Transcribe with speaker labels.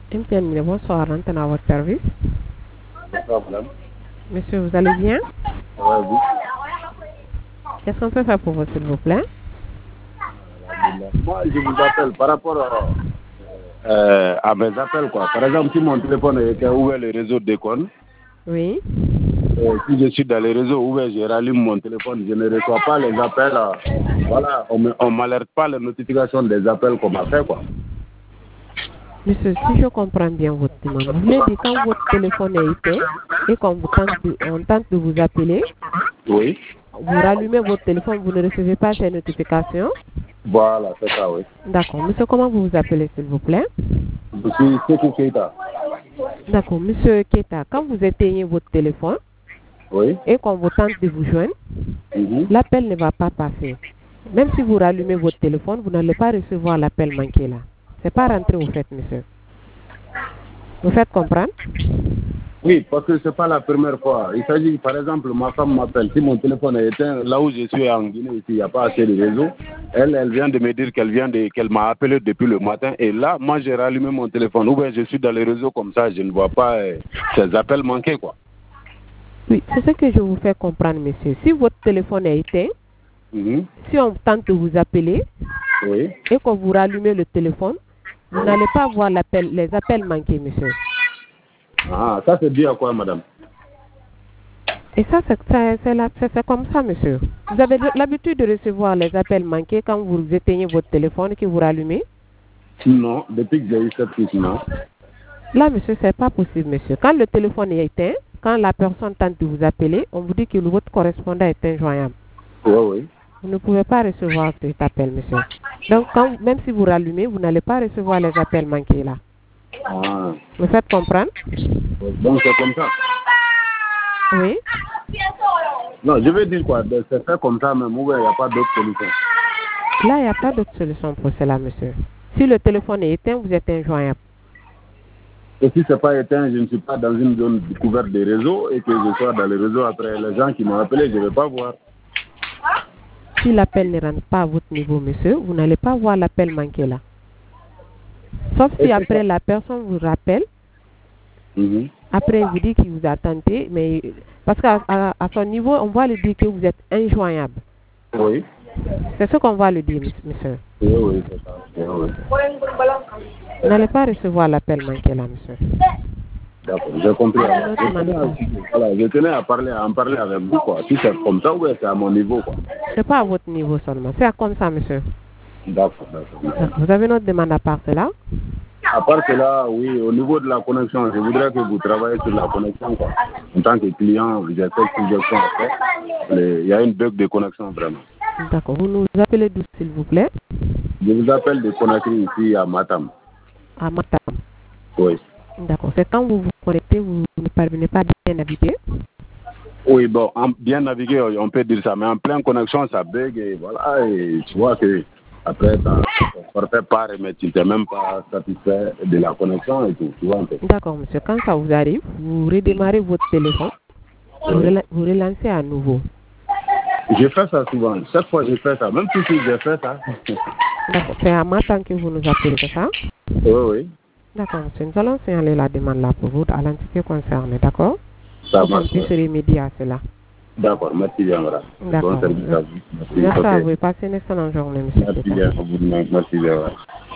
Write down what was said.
Speaker 1: MTN, bonsoir, antenne à votre service.
Speaker 2: Bonsoir, madame.
Speaker 1: Monsieur, vous allez bien?
Speaker 2: Ouais, vous.
Speaker 1: Qu'est-ce qu'on peut faire pour vous, s'il vous plaît?
Speaker 2: Moi, je vous appelle par rapport à mes appels, quoi. Par exemple, si mon téléphone était ouvert, le réseau déconne.
Speaker 1: Oui.
Speaker 2: Si je suis dans les réseaux ouverts, je rallume mon téléphone, je ne reçois pas les appels. Voilà, on ne m'alerte pas les notifications des appels qu'on m'a fait, quoi.
Speaker 1: Monsieur, si je comprends bien votre demande, vous voulez dire quand votre téléphone est éteint et qu'on on tente de vous appeler,
Speaker 2: Oui.
Speaker 1: vous rallumez votre téléphone, vous ne recevez pas ces notifications?
Speaker 2: Voilà, c'est ça, oui.
Speaker 1: D'accord. Monsieur, comment vous vous appelez, s'il vous plaît?
Speaker 2: Je suis Sekou Keita.
Speaker 1: D'accord. Monsieur Keita, quand vous éteignez votre téléphone
Speaker 2: Oui.
Speaker 1: et qu'on vous tente de vous joindre, l'appel ne va pas passer. Même si vous rallumez votre téléphone, vous n'allez pas recevoir l'appel manqué là. C'est pas rentré au fait, monsieur. Vous faites comprendre?
Speaker 2: Oui, parce que c'est pas la première fois. Il s'agit, par exemple, ma femme m'appelle. Si mon téléphone est éteint, là où je suis en Guinée, ici, il n'y a pas assez de réseau. Elle vient de me dire qu'elle m'a appelé depuis le matin. Et là, moi, j'ai rallumé mon téléphone. Ou bien je suis dans les réseaux comme ça, je ne vois pas ces appels manqués, quoi.
Speaker 1: Oui, c'est ce que je vous fais comprendre, monsieur. Si votre téléphone est éteint, si on tente de vous appeler et que vous rallumez le téléphone, vous n'allez pas voir les appels manqués, monsieur.
Speaker 2: Ah, ça c'est dû à quoi, madame?
Speaker 1: Et ça, c'est comme ça, monsieur. Vous avez l'habitude de recevoir les appels manqués quand vous éteignez votre téléphone et que vous rallumez?
Speaker 2: Non, depuis que j'ai eu cette piste, non.
Speaker 1: Là, monsieur, c'est pas possible, monsieur. Quand le téléphone est éteint, quand la personne tente de vous appeler, on vous dit que votre correspondant est injoignable.
Speaker 2: Oui, oui.
Speaker 1: Vous ne pouvez pas recevoir cet appel, monsieur. Donc, même si vous rallumez, vous n'allez pas recevoir les appels manqués là.
Speaker 2: Ah.
Speaker 1: Vous faites comprendre?
Speaker 2: Donc, c'est comme ça.
Speaker 1: Oui.
Speaker 2: Non, je veux dire quoi? C'est fait comme ça même, ou il n'y a pas d'autre solution?
Speaker 1: Là, il n'y a pas d'autre solution pour cela, monsieur. Si le téléphone est éteint, vous êtes injoignable.
Speaker 2: Et si ce n'est pas éteint, je ne suis pas dans une zone couverte des réseaux et que je sois dans les réseaux après les gens qui m'ont appelé, je ne vais pas voir.
Speaker 1: Si l'appel ne rentre pas à votre niveau, monsieur, vous n'allez pas voir l'appel manqué là. Sauf si après la personne vous rappelle, après il vous dit qu'il vous a tenté, mais parce qu'à son niveau, on va lui dire que vous êtes injoignable.
Speaker 2: Oui.
Speaker 1: C'est ce qu'on va lui dire, monsieur.
Speaker 2: Oui, oui, c'est ça. Oui.
Speaker 1: Vous n'allez pas recevoir l'appel manqué là, monsieur.
Speaker 2: D'accord, j'ai compris. Voilà, je tenais à en parler avec vous, quoi. Si c'est comme ça, oui, c'est à mon niveau, quoi.
Speaker 1: C'est pas à votre niveau seulement, c'est comme ça, monsieur.
Speaker 2: D'accord.
Speaker 1: Vous avez une autre demande à part cela?
Speaker 2: À part cela, oui, au niveau de la connexion, je voudrais que vous travaillez sur la connexion, quoi. En tant que client, je sais que je fais en fait. Il y a une bug de connexion, vraiment.
Speaker 1: D'accord, vous nous appelez d'où, s'il vous plaît?
Speaker 2: Je vous appelle de Conakry ici à Matam.
Speaker 1: À Matam?
Speaker 2: Oui.
Speaker 1: D'accord, c'est quand vous vous connectez, vous ne parvenez pas à bien naviguer?
Speaker 2: Oui, bon, bien naviguer, on peut dire ça, mais en pleine connexion, ça bug et voilà, et tu vois que après, ça ne fait pas, mais tu n'es même pas satisfait de la connexion et tout, tu vois un peu.
Speaker 1: D'accord, monsieur, quand ça vous arrive, vous redémarrez votre téléphone, vous relancez à nouveau.
Speaker 2: Je fais ça souvent, chaque fois je fais ça, même si j'ai fait ça.
Speaker 1: D'accord, c'est à Matam que vous nous appelez, c'est ça?
Speaker 2: Oui.
Speaker 1: D'accord, monsieur, nous allons signaler la demande là pour vous à l'entité concernée, d'accord?
Speaker 2: Ça
Speaker 1: pour qu'on
Speaker 2: marche.
Speaker 1: puisse remédier à cela.
Speaker 2: D'accord, merci bien, madame.
Speaker 1: D'accord.
Speaker 2: Bon service à vous.
Speaker 1: Merci à vous et passez une excellente journée, monsieur.
Speaker 2: Merci bien, merci bien.